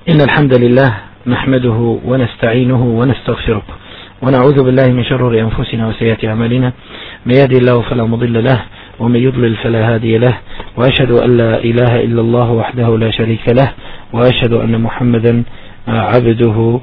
إن الحمد لله نحمده ونستعينه ونستغفره ونعوذ بالله من شرور أنفسنا وسيئات أعمالنا. من يهدي الله فلا مضل له ومن يضلل فلا هادي له، وأشهد أن لا إله إلا الله وحده لا شريك له، وأشهد أن محمدا عبده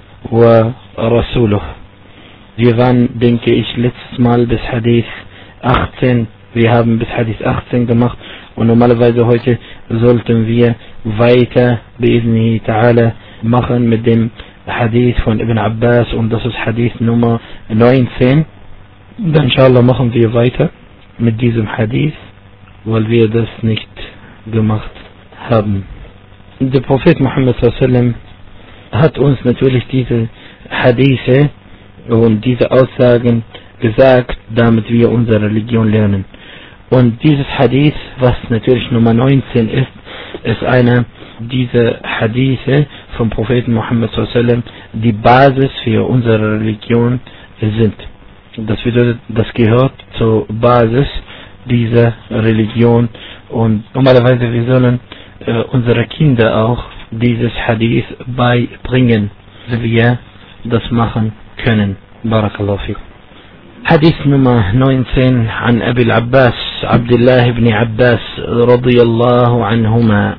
ورسوله. Wir waren, denke ich, letztes Mal bis Hadith 18. Wir haben bis Hadith 18 gemacht und normalerweise heute sollten wir weiter bi'idhnihi ta'ala machen mit dem Hadith von Ibn Abbas, und das ist Hadith Nummer 19. Dann inshallah machen wir weiter mit diesem Hadith, weil wir das nicht gemacht haben. Der Prophet Muhammad sallallahu hat uns natürlich diese Hadithe und diese Aussagen gesagt, damit wir unsere Religion lernen. Und dieses Hadith, was natürlich Nummer 19 ist einer dieser Hadithe vom Propheten Muhammad sallallahu, die Basis für unsere Religion sind. Das bedeutet, das gehört zur Basis dieser Religion, und normalerweise wir sollen unsere Kinder auch dieses Hadith beibringen, wie wir das machen können. Barakallahu fikum. حديث نمبر 19 عن أبي العباس عبد الله بن عباس رضي الله عنهما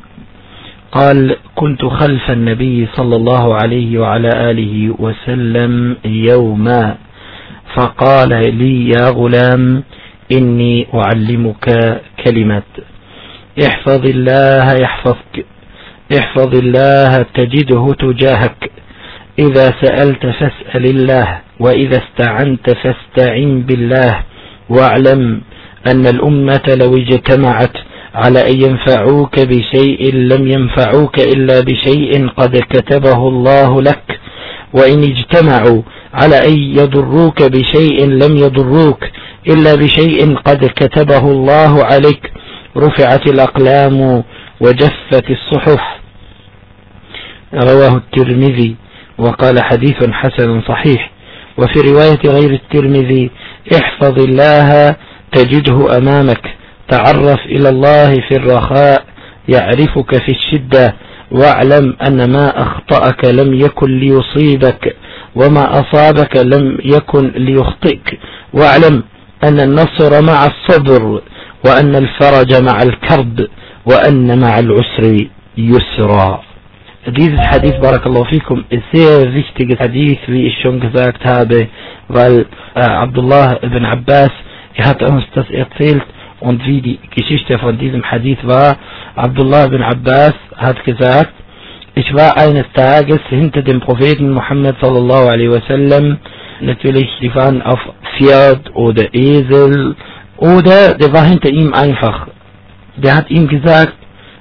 قال: كنت خلف النبي صلى الله عليه وعلى آله وسلم يوما فقال لي: يا غلام إني أعلمك كلمات احفظ الله يحفظك، احفظ الله تجده تجاهك، إذا سألت فاسأل الله، وإذا استعنت فاستعن بالله، واعلم أن الأمة لو اجتمعت على أن ينفعوك بشيء لم ينفعوك إلا بشيء قد كتبه الله لك، وإن اجتمعوا على أن يضروك بشيء لم يضروك إلا بشيء قد كتبه الله عليك، رفعت الأقلام وجفت الصحف. رواه الترمذي وقال: حديث حسن صحيح. وفي رواية غير الترمذي: احفظ الله تجده أمامك، تعرف إلى الله في الرخاء يعرفك في الشدة، واعلم أن ما أخطأك لم يكن ليصيبك، وما أصابك لم يكن ليخطئك، واعلم أن النصر مع الصبر، وأن الفرج مع الكرب، وأن مع العسر يسرا. Dieses Hadith, Barakallahu fikum, ist sehr wichtiges Hadith, wie ich schon gesagt habe, weil Abdullah ibn Abbas, hat uns das erzählt, und wie die Geschichte von diesem Hadith war. Abdullah ibn Abbas hat gesagt: ich war eines Tages hinter dem Propheten Muhammad sallallahu alaihi wasallam. Natürlich, die waren auf Pferd oder Esel, oder der war hinter ihm einfach. Der hat ihm gesagt: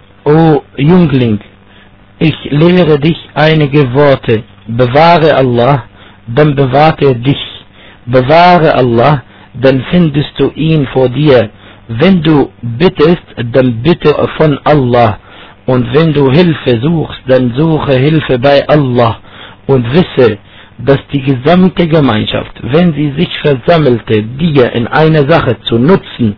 O Jüngling, ich lehre dich einige Worte. Bewahre Allah, dann bewahrt er dich. Bewahre Allah, dann findest du ihn vor dir. Wenn du bittest, dann bitte von Allah. Und wenn du Hilfe suchst, dann suche Hilfe bei Allah. Und wisse, dass die gesamte Gemeinschaft, wenn sie sich versammelte, dir in einer Sache zu nutzen,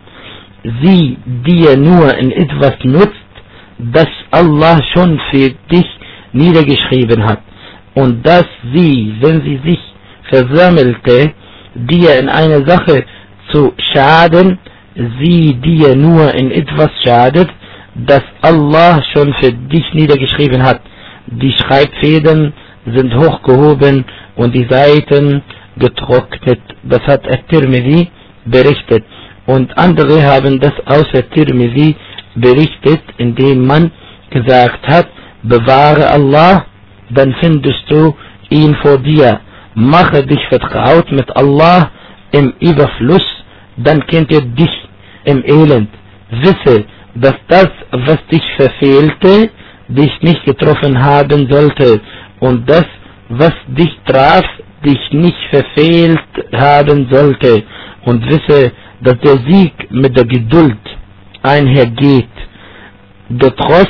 sie dir nur in etwas nutzt, das Allah schon für dich niedergeschrieben hat, und dass sie, wenn sie sich versammelte, dir in einer Sache zu schaden, sie dir nur in etwas schadet, das Allah schon für dich niedergeschrieben hat. Die Schreibfäden sind hochgehoben und die Seiten getrocknet. Das hat At-Tirmidhi berichtet, und andere haben das außer Tirmidhi berichtet, indem man gesagt hat: bewahre Allah, dann findest du ihn vor dir. Mache dich vertraut mit Allah im Überfluss, dann kennt er dich im Elend. Wisse, dass das, was dich verfehlte, dich nicht getroffen haben sollte, und das, was dich traf, dich nicht verfehlt haben sollte. Und wisse, dass der Sieg mit der Geduld einhergeht, der Trost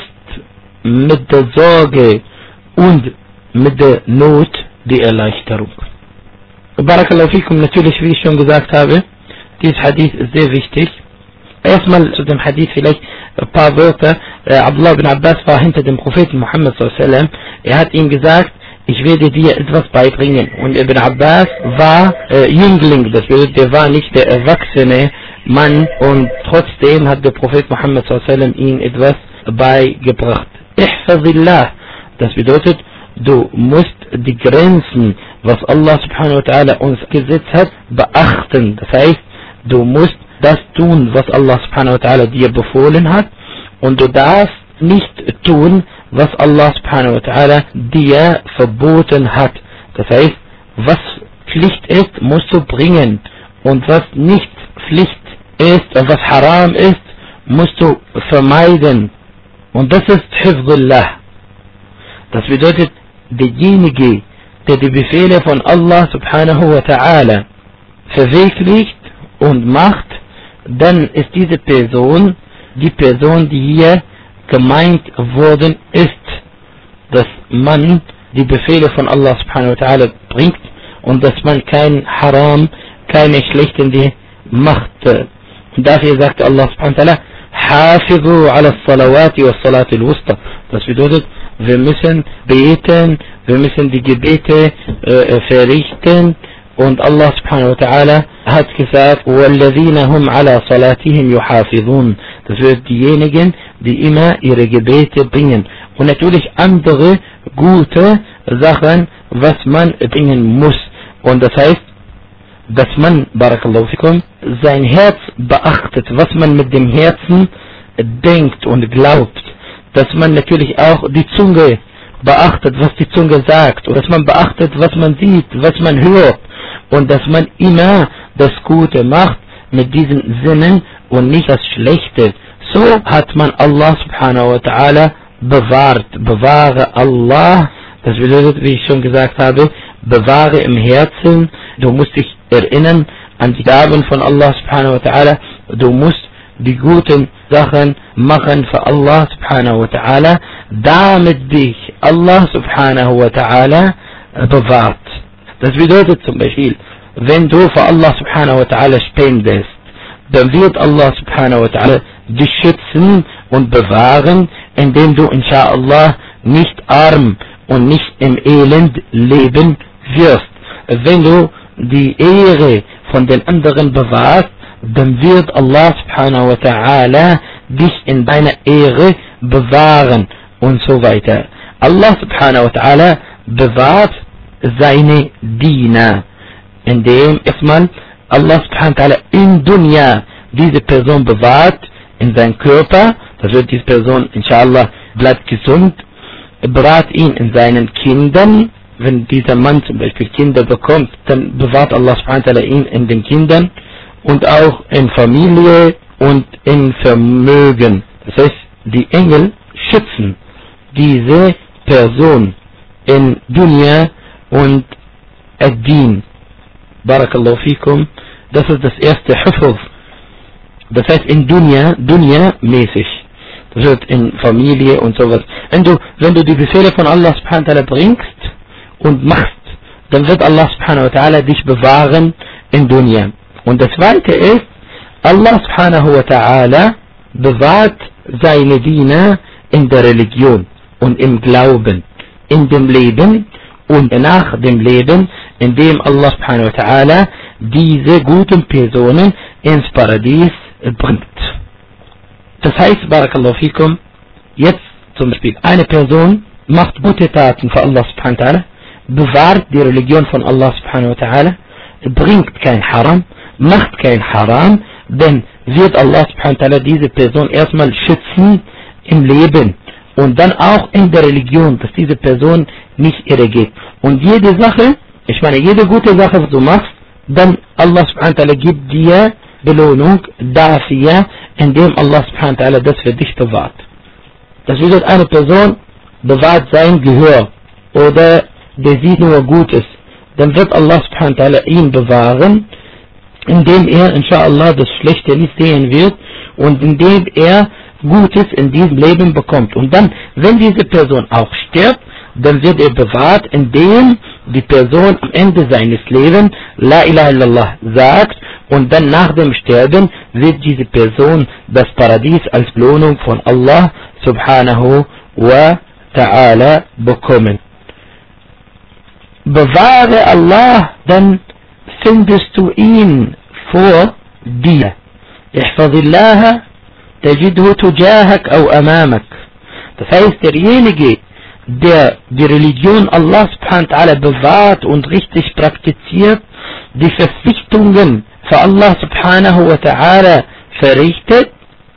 mit der Sorge und mit der Not die Erleichterung. Barakallahu fikum, natürlich, wie ich schon gesagt habe, dieses Hadith ist sehr wichtig. Erstmal zu dem Hadith vielleicht ein paar Wörter. Abdullah ibn Abbas war hinter dem Propheten Muhammad sallallahu. Er hat ihm gesagt, ich werde dir etwas beibringen. Und Ibn Abbas war Jüngling, das bedeutet, der war nicht der erwachsene Mann, und trotzdem hat der Prophet Muhammad sallallahu ihm etwas beigebracht. Ihfazillah, das bedeutet, du musst die Grenzen, was Allah subhanahu wa ta'ala uns gesetzt hat, beachten. Das heißt, du musst das tun, was Allah subhanahu wa ta'ala dir befohlen hat, und du darfst nicht tun, was Allah subhanahu wa ta'ala dir verboten hat. Das heißt, was Pflicht ist, musst du bringen, und was nicht Pflicht ist, was haram ist, musst du vermeiden. Und das ist Hifzullah. Das bedeutet, derjenige, der die Befehle von Allah subhanahu wa ta'ala verwirklicht und macht, dann ist diese Person die Person, die hier gemeint worden ist, dass man die Befehle von Allah subhanahu wa ta'ala bringt und dass man kein Haram, keine schlechten Dinge macht. Und dafür sagt Allah subhanahu wa ta'ala, Hafizu ala salawati wa salati al-wusta. Das bedeutet, wir müssen beten, wir müssen die Gebete verrichten, und Allah subhanahu wa ta'ala hat gesagt, وَالَّذِينَ هُمْ عَلَى صَلَاتِهِمْ يُحَافِظُونَ. Das wird diejenigen, die immer ihre Gebete bringen. Und natürlich andere gute Sachen, was man bringen muss. Und das heißt, dass man, barakallahu fikum, sein Herz beachtet, was man mit dem Herzen denkt und glaubt. Dass man natürlich auch die Zunge beachtet, was die Zunge sagt. Und dass man beachtet, was man sieht, was man hört. Und dass man immer das Gute macht mit diesen Sinnen und nicht das Schlechte. So hat man Allah subhanahu wa ta'ala bewahrt. Bewahre Allah, das bedeutet, wie ich schon gesagt habe, bewahre im Herzen. Du musst dich erinnern an die Gaben von Allah subhanahu wa ta'ala. Du musst die guten Sachen machen für Allah subhanahu wa ta'ala, damit dich Allah subhanahu wa ta'ala bewahrt. Das bedeutet zum Beispiel, wenn du für Allah subhanahu wa ta'ala spendest, dann wird Allah subhanahu wa ta'ala dich schützen und bewahren, indem du inshallah nicht arm und nicht im Elend leben wirst. Wenn du die Ehre von den anderen bewahrst, dann wird Allah subhanahu wa ta'ala dich in deiner Ehre bewahren und so weiter. Allah subhanahu wa ta'ala bewahrt seine Diener, indem erstmal Allah subhanahu wa ta'ala in Dunya diese Person bewahrt, in seinem Körper, das wird diese Person inshallah bleibt gesund, bewahrt ihn in seinen Kindern. Wenn dieser Mann zum Beispiel Kinder bekommt, dann bewahrt Allah subhanahu wa ta'ala ihn in den Kindern und auch in Familie und in Vermögen. Das heißt, die Engel schützen diese Person in Dunya und Ad-Din. Barakallahu fikum. Das ist das erste Hifz. Das heißt in Dunya mäßig. Das wird in Familie und sowas. Wenn du die Befehle von Allah subhanahu wa ta'ala bringst und machst, dann wird Allah subhanahu wa ta'ala dich bewahren in Dunya. Und das zweite ist, Allah subhanahu wa ta'ala bewahrt seine Diener in der Religion und im Glauben, in dem Leben und nach dem Leben, indem Allah subhanahu wa ta'ala diese guten Personen ins Paradies bringt. Das heißt, barakallahu fikum, jetzt zum Beispiel eine Person macht gute Taten für Allah subhanahu wa ta'ala, bewahrt die Religion von Allah subhanahu wa ta'ala, bringt kein Haram, macht kein Haram, dann wird Allah subhanahu wa ta'ala diese Person erstmal schützen im Leben und dann auch in der Religion, dass diese Person nicht irregeht. Und jede Sache, ich meine jede gute Sache, was du machst, dann Allah subhanahu wa ta'ala gibt dir Belohnung dafür, indem Allah subhanahu wa ta'ala das für dich bewahrt. Das bedeutet, eine Person bewahrt sein Gehör oder der sieht nur Gutes, dann wird Allah subhanahu wa ta'ala ihn bewahren, indem er inshallah das Schlechte nicht sehen wird und indem er Gutes in diesem Leben bekommt. Und dann, wenn diese Person auch stirbt, dann wird er bewahrt, indem die Person am Ende seines Lebens La ilaha illallah sagt und dann nach dem Sterben wird diese Person das Paradies als Belohnung von Allah subhanahu wa ta'ala bekommen. Bewahre Allah, dann findest du ihn vor dir. Ihfazillaha tajidhu tujahak au amamak. Das heißt, derjenige, der die Religion Allah subhanahu wa ta'ala bewahrt und richtig praktiziert, die Verpflichtungen für Allah subhanahu wa ta'ala verrichtet,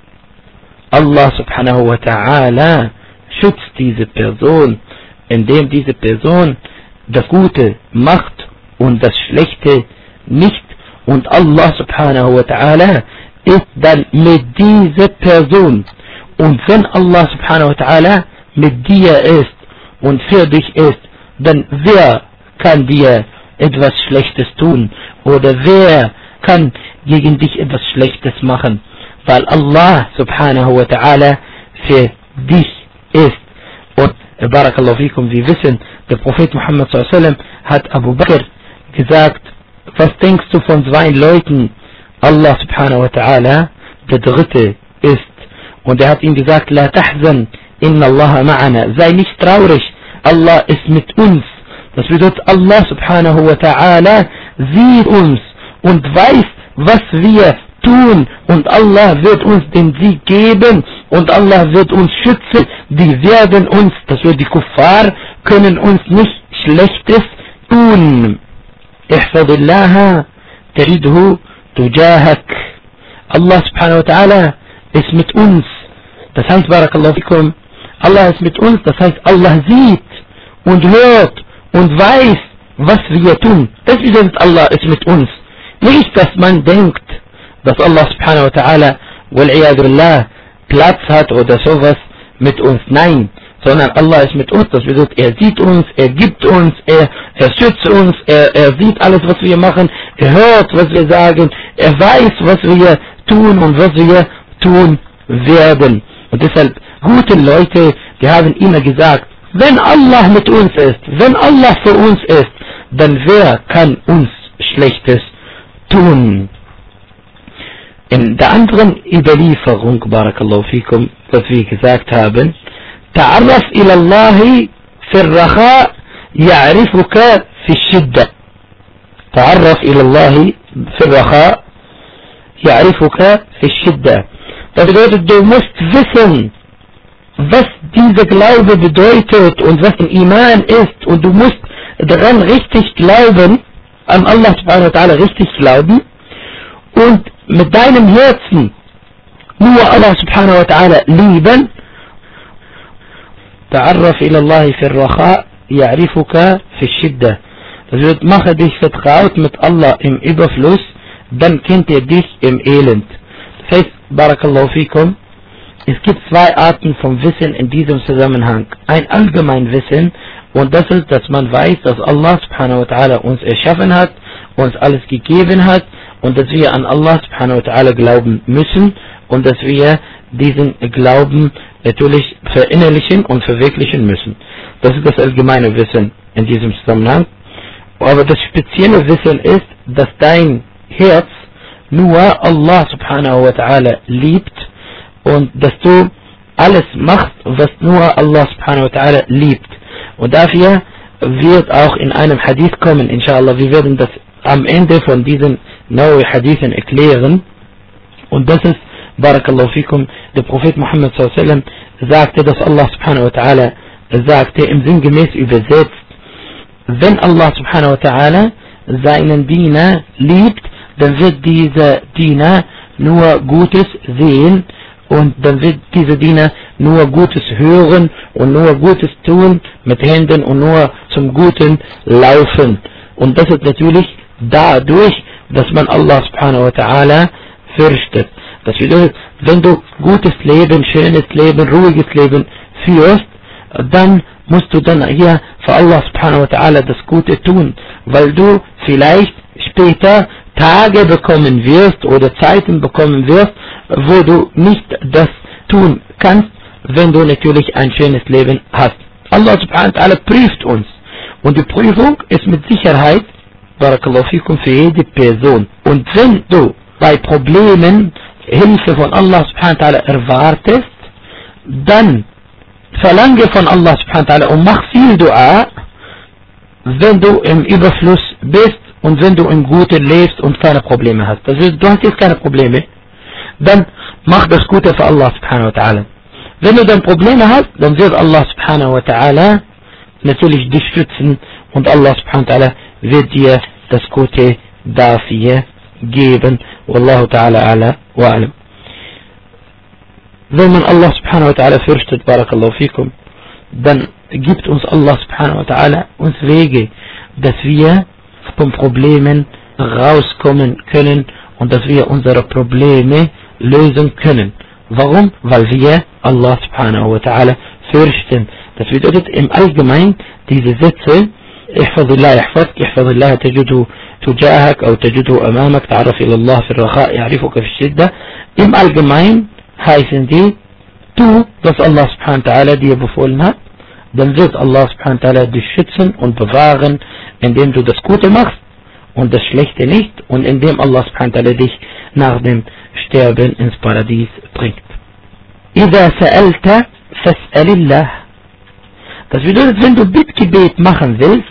Allah subhanahu wa ta'ala schützt diese Person, indem diese Person das Gute macht und das Schlechte nicht, und Allah subhanahu wa ta'ala ist dann mit dieser Person. Und wenn Allah subhanahu wa ta'ala mit dir ist und für dich ist, dann wer kann dir etwas Schlechtes tun oder wer kann gegen dich etwas Schlechtes machen, weil Allah subhanahu wa ta'ala für dich ist. Und barakallahu fikum, wir wissen, der Prophet Muhammad sallallahu alaihi wasallam hat Abu Bakr gesagt, was denkst du von zwei Leuten? Allah subhanahu wa ta'ala der dritte ist. Und er hat ihm gesagt, la tahzan, inna Allah ma'ana, sei nicht traurig, Allah ist mit uns. Das bedeutet, Allah subhanahu wa ta'ala sieht uns und weiß, was wir tun, und Allah wird uns den Sieg geben und Allah wird uns schützen. Die werden uns, das wird die Kuffar, können uns nicht Schlechtes tun. Ihfadillaha tajidhu tujahak. Allah subhanahu wa ta'ala ist mit uns. Das heißt, barakallahu fikum, Allah ist mit uns, das heißt, Allah sieht und hört und weiß, was wir tun. Das bedeutet, Allah ist mit uns. Nicht, dass man denkt, dass Allah subhanahu wa ta'ala wal'iyadullah Platz hat oder sowas mit uns. Nein, sondern Allah ist mit uns. Das bedeutet, er sieht uns, er gibt uns, er schützt uns, er sieht alles, was wir machen, er hört, was wir sagen, er weiß, was wir tun und was wir tun werden. Und deshalb, gute Leute, die haben immer gesagt, wenn Allah mit uns ist, wenn Allah für uns ist, dann wer kann uns Schlechtes tun? In der anderen Überlieferung, barakallahu fikum, was wir gesagt haben, ta'arraf ila Allahi fi al-raha ya'rifuka fi al-shidda. Ta'arraf ila Allahi fi al-raha ya'rifuka fi al-shidda. Das bedeutet, du musst wissen, was dieser Glaube bedeutet und was ein Iman ist, und du musst daran richtig glauben, an Allah subhanahu wa ta'ala richtig glauben und mit deinem Herzen nur Allah subhanahu wa ta'ala lieben. Ta'arraf ila Allahi fi al-raha ya'rifuka fi al-shidda. Das bedeutet, mache dich vertraut mit Allah im Überfluss, dann kennt er dich im Elend. Das heißt, barakallahu fikum, es gibt zwei Arten von Wissen in diesem Zusammenhang. Ein allgemein Wissen, und das ist, dass man weiß, dass Allah subhanahu wa ta'ala uns erschaffen hat, uns alles gegeben hat, und dass wir an Allah subhanahu wa ta'ala glauben müssen und dass wir diesen Glauben natürlich verinnerlichen und verwirklichen müssen. Das ist das allgemeine Wissen in diesem Zusammenhang. Aber das spezielle Wissen ist, dass dein Herz nur Allah subhanahu wa ta'ala liebt und dass du alles machst, was nur Allah subhanahu wa ta'ala liebt. Und dafür wird auch in einem Hadith kommen, inshallah, wir werden das am Ende von diesen neuen Hadithen erklären. Und das ist, barakallahu fikum, der Prophet Muhammad sallallahu alaihi wasallam sagte, dass Allah subhanahu wa ta'ala sagte, im sinngemäß übersetzt, wenn Allah subhanahu wa ta'ala seinen Diener liebt, dann wird dieser Diener nur Gutes sehen und dann wird dieser Diener nur Gutes hören und nur Gutes tun mit Händen und nur zum Guten laufen. Und das ist natürlich dadurch, dass man Allah subhanahu wa ta'ala fürchtet. Das bedeutet, wenn du gutes Leben, schönes Leben, ruhiges Leben führst, dann musst du dann hier für Allah subhanahu wa ta'ala das Gute tun, weil du vielleicht später Tage bekommen wirst oder Zeiten bekommen wirst, wo du nicht das tun kannst, wenn du natürlich ein schönes Leben hast. Allah subhanahu wa ta'ala prüft uns, und die Prüfung ist mit Sicherheit Barakallahu fikum, für jede Person. Und wenn du bei Problemen Hilfe von Allah subhanahu wa ta'ala erwartest, dann verlange von Allah subhanahu wa ta'ala und mach viel Dua, wenn du im Überfluss bist und wenn du im Guten lebst und keine Probleme hast. Das heißt, du hast jetzt keine Probleme, dann mach das Gute für Allah subhanahu wa ta'ala. Wenn du dann Probleme hast, dann wird Allah subhanahu wa ta'ala natürlich dich schützen und Allah subhanahu wa ta'ala wird dir das Gute dafür geben. Wallahu ta'ala ala wa alam. Wenn man Allah subhanahu wa ta'ala fürchtet, barakallahu fikum, dann gibt uns Allah subhanahu wa ta'ala uns Wege, dass wir von Problemen rauskommen können und dass wir unsere Probleme lösen können. Warum? Weil wir Allah subhanahu wa ta'ala fürchten. Das bedeutet im Allgemeinen diese Sätze: احفظ الله يحفظك، احفظ الله تجده تجاهك أو تجده أمامك، تعرف إلى الله في الرخاء يعرفك في الشدة. Im Allgemeinen heißen die: tu, was Allah subhanahu wa ta'ala dir befohlen hat, dann wird Allah subhanahu wa ta'ala dich schützen und bewahren, indem du das Gute machst und das Schlechte nicht, und indem Allah subhanahu wa ta'ala dich nach dem Sterben ins Paradies bringt. إذا سألت فاسأل الله. Das bedeutet, wenn du Bittgebet machen willst,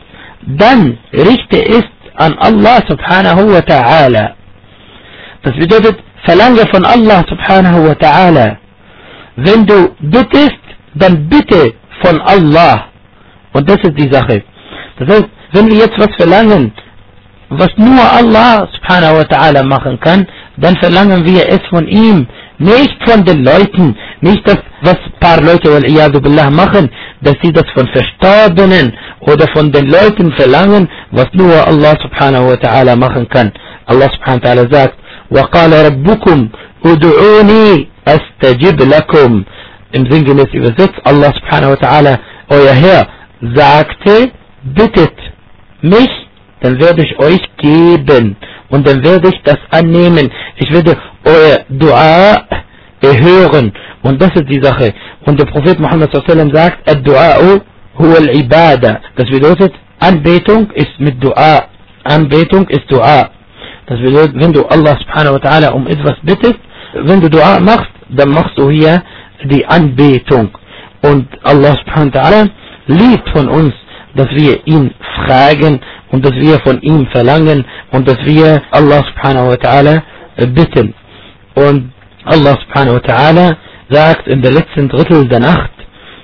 dann richte es an Allah subhanahu wa ta'ala. Das bedeutet, verlange von Allah subhanahu wa ta'ala. Wenn du bittest, dann bitte von Allah. Und das ist die Sache. Das heißt, wenn wir jetzt was verlangen, was nur Allah subhanahu wa ta'ala machen kann, dann verlangen wir es von ihm, nicht von den Leuten, nicht das, was ein paar Leute wal-iyadu billah machen, dass sie das von Verstorbenen oder von den Leuten verlangen, was nur Allah subhanahu wa ta'ala machen kann. Allah subhanahu wa ta'ala sagt: وَقَالَ رَبُّكُمْ أُدْعُونِي أَسْتَجِبْ لَكُمْ. Im Sinngemäß übersetzt, Allah subhanahu wa ta'ala, euer Herr, sagte: bittet mich, dann werde ich euch geben und dann werde ich das annehmen. Ich werde euer Dua erhören. Und das ist die Sache. Und der Prophet Muhammad sallallahu alaihi wasallam sagt: Ad-Du'a huwa al-Ibada. Das bedeutet, Anbetung ist mit Dua. Anbetung ist Dua. Das bedeutet, wenn du Allah subhanahu wa ta'ala um etwas bittest, wenn du Dua machst, dann machst du hier die Anbetung. Und Allah subhanahu wa ta'ala liebt von uns, dass wir ihn fragen und dass wir von ihm verlangen und dass wir Allah subhanahu wa ta'ala bitten. Und Allah subhanahu wa ta'ala sagt in der letzten Drittel der Nacht: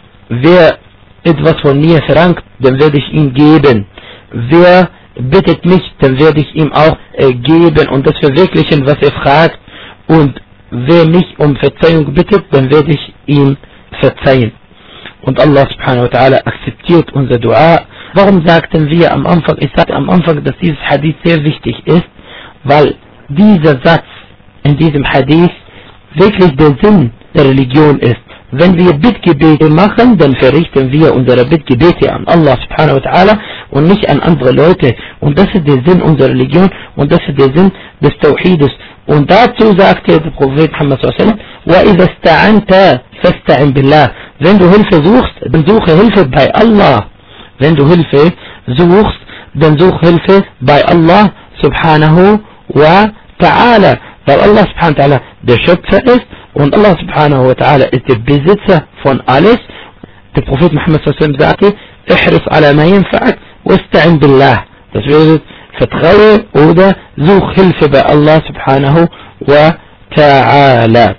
wer etwas von mir verlangt, dann werde ich ihm geben. Wer bittet mich, dann werde ich ihm auch geben und das verwirklichen, was er fragt. Und wer mich um Verzeihung bittet, dann werde ich ihm verzeihen. Und Allah subhanahu wa ta'ala akzeptiert unser Dua. Warum sagten wir am Anfang, ich sagte am Anfang, dass dieses Hadith sehr wichtig ist, weil dieser Satz in diesem Hadith wirklich der Sinn der Religion ist. Wenn wir Bittgebete machen, dann verrichten wir unsere Bittgebete an Allah subhanahu wa ta'ala und nicht an andere Leute. Und das ist der Sinn unserer Religion und das ist der Sinn des Tawhides. Und dazu sagte der Prophet Muhammad sallallahu alaihi wasallam: وَإِذَا اسْتَعَنْتَ فَاسْتَعِنْ بِاللَّهِ. Wenn du Hilfe suchst, dann suche Hilfe bei Allah. Wenn du Hilfe suchst, dann such Hilfe bei Allah subhanahu wa ta'ala. Weil Allah subhanahu wa ta'ala der Schöpfer ist und Allah subhanahu wa ta'ala ist der Besitzer von alles. Der Prophet Muhammad sallallahu alaihi wasallam sagte: احرص على ما ينفعك واستعن بالله. Das bedeutet, vertraue oder such Hilfe bei Allah subhanahu wa ta'ala.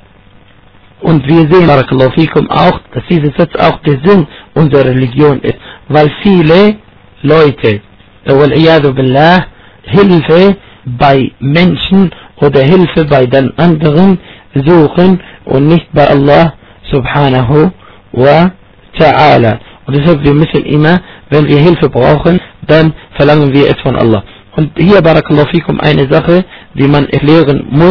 Und wir sehen, barakallahu fikum, auch, dass dieser Satz auch der Sinn unserer Religion ist, weil viele Leute, wal-iyadu billah, Hilfe bei Menschen oder Hilfe bei den anderen suchen und nicht bei Allah subhanahu wa ta'ala. Und deshalb, wir müssen immer, wenn wir Hilfe brauchen, dann verlangen wir es von Allah. Und hier, barakallahu fikum, eine Sache, die man erklären muss: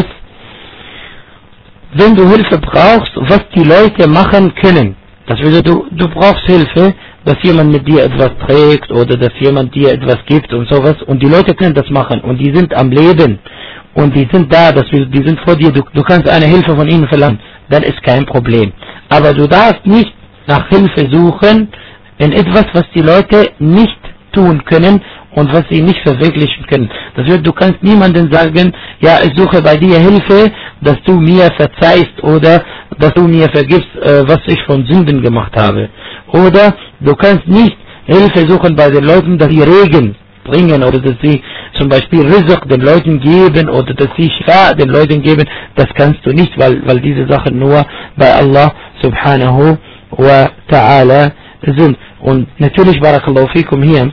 wenn du Hilfe brauchst, was die Leute machen können. Das bedeutet, du brauchst Hilfe, dass jemand mit dir etwas trägt oder dass jemand dir etwas gibt und sowas. Und die Leute können das machen und die sind am Leben und die sind da, die sind vor dir. Du kannst eine Hilfe von ihnen verlangen, dann ist kein Problem. Aber du darfst nicht nach Hilfe suchen in etwas, was die Leute nicht tun können und was sie nicht verwirklichen können. Das wird, du kannst niemandem sagen, ja, ich suche bei dir Hilfe, dass du mir verzeihst oder dass du mir vergibst, was ich von Sünden gemacht habe. Oder du kannst nicht Hilfe suchen bei den Leuten, dass sie Regen bringen oder dass sie zum Beispiel Rizq den Leuten geben oder dass sie Shifa den Leuten geben. Das kannst du nicht, weil diese Sachen nur bei Allah subhanahu wa ta'ala sind. Und natürlich, Barakallahu fikum, hier,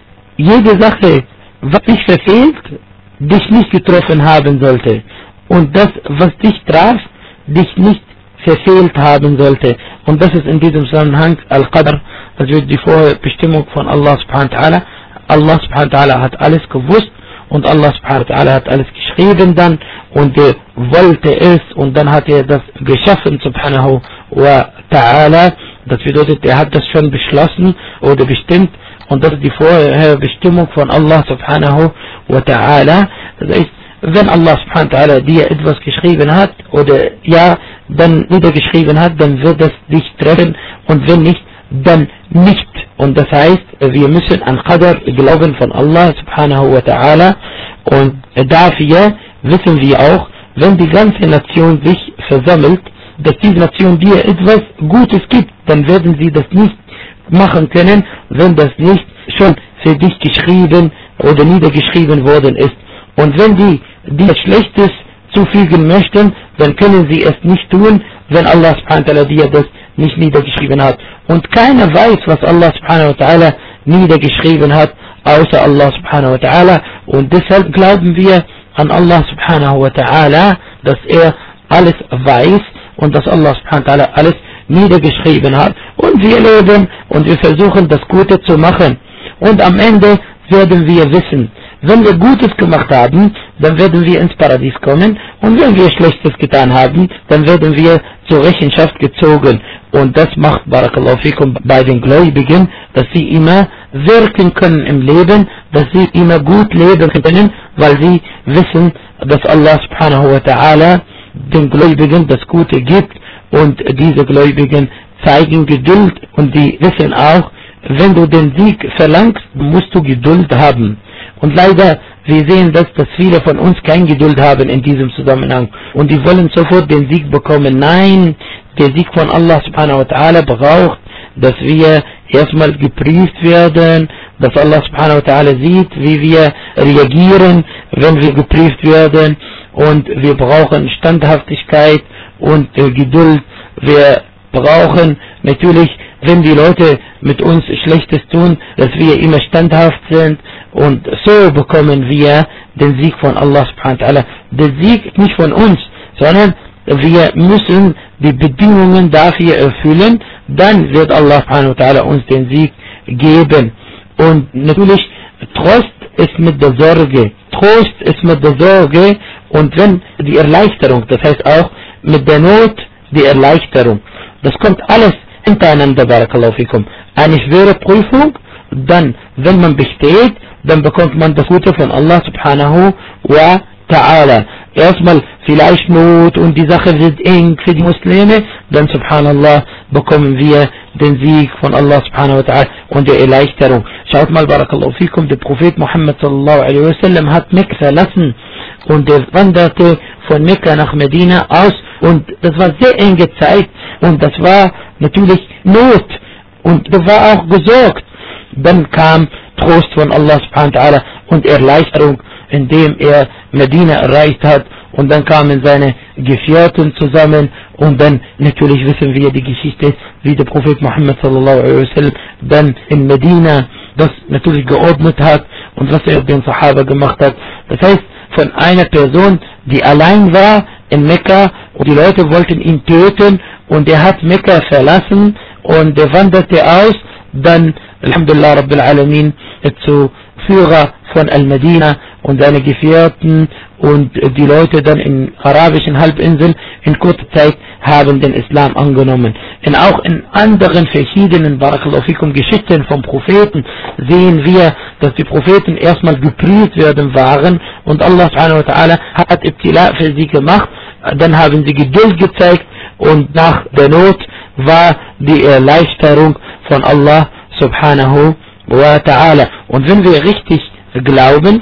jede Sache, was dich verfehlt, dich nicht getroffen haben sollte. Und das, was dich traf, dich nicht verfehlt haben sollte. Und das ist in diesem Zusammenhang Al-Qadr, das wird die Vorbestimmung von Allah subhanahu wa ta'ala. Allah subhanahu wa ta'ala hat alles gewusst und Allah subhanahu wa ta'ala hat alles geschrieben dann und er wollte es und dann hat er das geschaffen subhanahu wa ta'ala. Das bedeutet, er hat das schon beschlossen oder bestimmt und das ist die Vorbestimmung von Allah subhanahu wa ta'ala. Das heißt, wenn Allah subhanahu wa ta'ala dir etwas geschrieben hat oder ja, dann niedergeschrieben hat, dann wird es dich treffen und wenn nicht, dann nicht. Und das heißt, wir müssen an Qadr glauben von Allah subhanahu wa ta'ala und dafür wissen wir auch, wenn die ganze Nation sich versammelt, dass diese Nation dir etwas Gutes gibt, dann werden sie das nicht machen können, wenn das nicht schon für dich geschrieben oder niedergeschrieben worden ist. Und wenn die dir Schlechtes zufügen möchten, dann können sie es nicht tun, wenn Allah subhanahu wa ta'ala dir das nicht niedergeschrieben hat. Und keiner weiß, was Allah subhanahu wa ta'ala niedergeschrieben hat, außer Allah subhanahu wa ta'ala. Und deshalb glauben wir an Allah subhanahu wa ta'ala, dass er alles weiß und dass Allah subhanahu wa ta'ala alles niedergeschrieben hat. Und wir leben und wir versuchen, das Gute zu machen. Und am Ende werden wir wissen, wenn wir Gutes gemacht haben, dann werden wir ins Paradies kommen. Und wenn wir Schlechtes getan haben, dann werden wir zur Rechenschaft gezogen. Und das macht, Barakallahu fikum, bei den Gläubigen, dass sie immer wirken können im Leben, dass sie immer gut leben können, weil sie wissen, dass Allah subhanahu wa ta'ala den Gläubigen das Gute gibt. Und diese Gläubigen zeigen Geduld und die wissen auch, wenn du den Sieg verlangst, musst du Geduld haben. Und leider, wir sehen, dass viele von uns keine Geduld haben in diesem Zusammenhang. Und die wollen sofort den Sieg bekommen. Nein, der Sieg von Allah subhanahu wa ta'ala braucht, dass wir erstmal geprüft werden, dass Allah subhanahu wa ta'ala sieht, wie wir reagieren, wenn wir geprüft werden. Und wir brauchen Standhaftigkeit und Geduld. Wir brauchen natürlich, wenn die Leute mit uns Schlechtes tun, dass wir immer standhaft sind und so bekommen wir den Sieg von Allah subhanahu wa ta'ala. Der Sieg ist nicht von uns, sondern wir müssen die Bedingungen dafür erfüllen, dann wird Allah subhanahu wa ta'ala uns den Sieg geben. Und natürlich, Trost ist mit der Sorge. Trost ist mit der Sorge und wenn die Erleichterung, das heißt auch mit der Not die Erleichterung. Das kommt alles hintereinander, Barakallahu fikum. Eine schwere Prüfung, dann, wenn man besteht, dann bekommt man das Gute von Allah subhanahu wa ta'ala. Erstmal vielleicht Not und die Sache wird eng für die Muslime, dann subhanallah bekommen wir den Sieg von Allah subhanahu wa ta'ala und die Erleichterung. Schaut mal, Barakallahu fikum, der Prophet Muhammad sallallahu alaihi wasallam hat Mekka verlassen und er wanderte von Mekka nach Medina aus und das war sehr enge Zeit und das war natürlich Not und das war auch gesorgt. Dann kam Trost von Allah subhanahu wa ta'ala und Erleichterung, indem er Medina erreicht hat und dann kamen seine Gefährten zusammen und dann natürlich wissen wir die Geschichte, wie der Prophet Muhammad sallallahu alaihi wasallam dann in Medina das natürlich geordnet hat und was er den Sahaba gemacht hat. Das heißt, von einer Person, die allein war in Mekka und die Leute wollten ihn töten und er hat Mekka verlassen und er wanderte aus, dann Alhamdulillah Rabbil Alamin zu Führer von Al-Medina und seine Gefährten und die Leute dann in arabischen Halbinseln in kurzer Zeit haben den Islam angenommen. Und auch in anderen verschiedenen Barakallahu fikum Geschichten von Propheten sehen wir, dass die Propheten erstmal geprüft werden waren und Allah subhanahu wa ta'ala hat Ibtila für sie gemacht, dann haben sie Geduld gezeigt und nach der Not war die Erleichterung von Allah subhanahu wa ta'ala. Und wenn wir richtig glauben,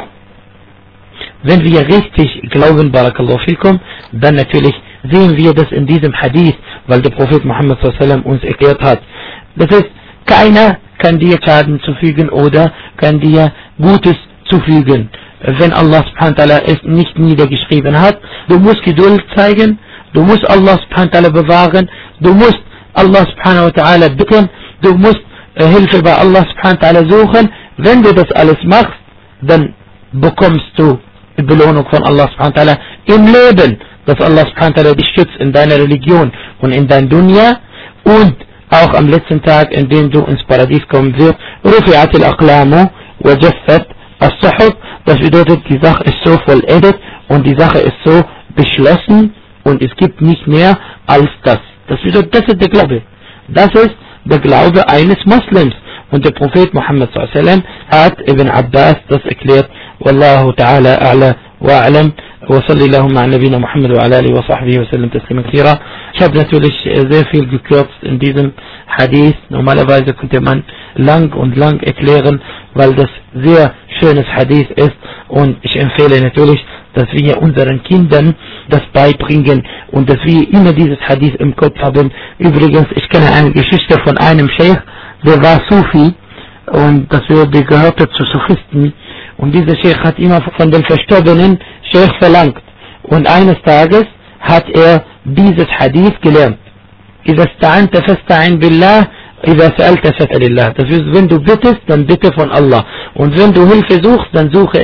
wenn wir richtig glauben, Barakallahu fikum, dann natürlich sehen wir das in diesem Hadith, weil der Prophet Muhammad sallallahu alaihi wasallam uns erklärt hat. Das ist, keiner kann dir Schaden zufügen oder kann dir Gutes zufügen, wenn Allah subhanahu wa ta'ala es nicht niedergeschrieben hat. Du musst Geduld zeigen, du musst Allah subhanahu wa ta'ala bewahren, du musst Allah subhanahu wa ta'ala bitten, du musst Hilfe bei Allah subhanahu wa ta'ala suchen. Wenn du das alles machst, dann bekommst du die Belohnung von Allah subhanahu wa ta'ala im Leben, dass Allah subhanahu wa ta'ala dich schützt in deiner Religion und in deiner Dunya, und auch am letzten Tag, in dem du ins Paradies kommen wirst. Rufi'at al-Aqlamu wa jaffat as-Suhuf. Das bedeutet, die Sache ist so vollendet und die Sache ist so beschlossen und es gibt nicht mehr als das. Das bedeutet, das ist der Glaube. Das ist der Glaube eines Muslims. Und der Prophet Muhammad sallallahu alaihi wasallam hat Ibn Abbas das erklärt. Wallahu ta'ala a'la wa a'lam. وصلى اللهم على نبينا محمد وعلى آله وصحبه وسلم تسليما كثيرا. Ich habe natürlich sehr viel gekürzt in diesem Hadith. Normalerweise könnte man lang und lang erklären, weil das sehr schönes Hadith ist, und ich empfehle natürlich, dass wir unseren Kindern das beibringen und dass wir immer dieses Hadith im Kopf haben. Übrigens, ich kenne eine Geschichte von einem Sheikh, der war Sufi, und das gehörte zu Sufisten, und dieser Sheikh hat immer von dem verstorbenen Sheikh verlangt, und eines Tages hat er dieses Hadith gelernt. إذا استعنت فاستعن بالله إذا سألت فاسأل الله. Das heißt, wenn du bittest, dann bitte von Allah, und wenn du Hilfe suchst, dann suche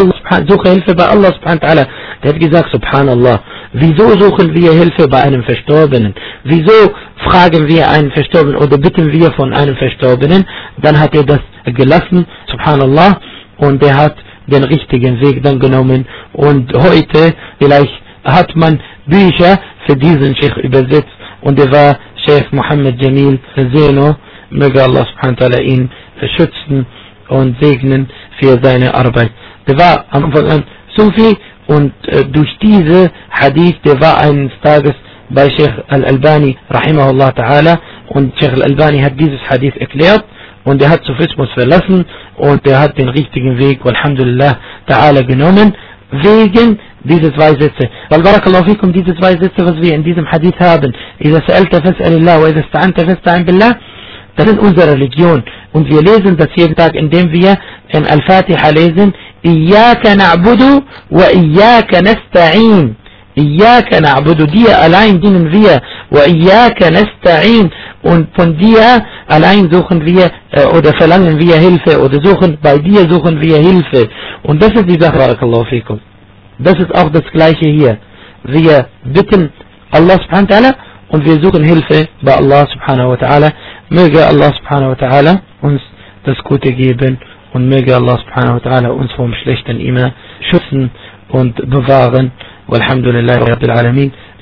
Hilfe bei Allah subhanahu wa ta'ala. Der hat gesagt, subhanallah, wieso suchen wir Hilfe bei einem Verstorbenen? Wieso fragen wir einen Verstorbenen oder bitten wir von einem Verstorbenen? Dann hat er das gelassen, subhanallah, und er hat den richtigen Weg dann genommen, und heute vielleicht hat man Bücher für diesen Sheikh übersetzt, und er war Sheikh Muhammad Jamil Zeno. Möge Allah subhanahu wa ta'ala ihn schützen und segnen für seine Arbeit. Der war am Anfang an Sufi, und durch diese Hadith, der war eines Tages bei Sheikh Al-Albani rahimahullah ta'ala, und Sheikh Al-Albani hat dieses Hadith erklärt, und er hat Sufismus verlassen, und er hat den richtigen Weg, alhamdulillah ta'ala, genommen, wegen diese zwei Sätze. Weil barakallahu fikum, diese zwei Sätze, was wir in diesem Hadith haben, إذا سألت فاسأل الله وإذا استعنت فاستعن بالله, das ist unsere Religion, und wir lesen das jeden Tag, indem wir in Al-Fatiha lesen, إياك نعبد وإياك نستعين. إياك نعبد, dir allein dienen wir, وإياك نستعين, und von dir allein suchen wir oder verlangen wir Hilfe, oder bei dir suchen wir Hilfe. Und das ist die Sache, barakallahu fikum. Das ist auch das Gleiche hier. Wir bitten Allah subhanahu wa ta'ala, und wir suchen Hilfe bei Allah subhanahu wa ta'ala. Möge Allah subhanahu wa ta'ala uns das Gute geben, und möge Allah subhanahu wa ta'ala uns vom Schlechten immer schützen und bewahren. Walhamdulillahi Rabbil Alamin.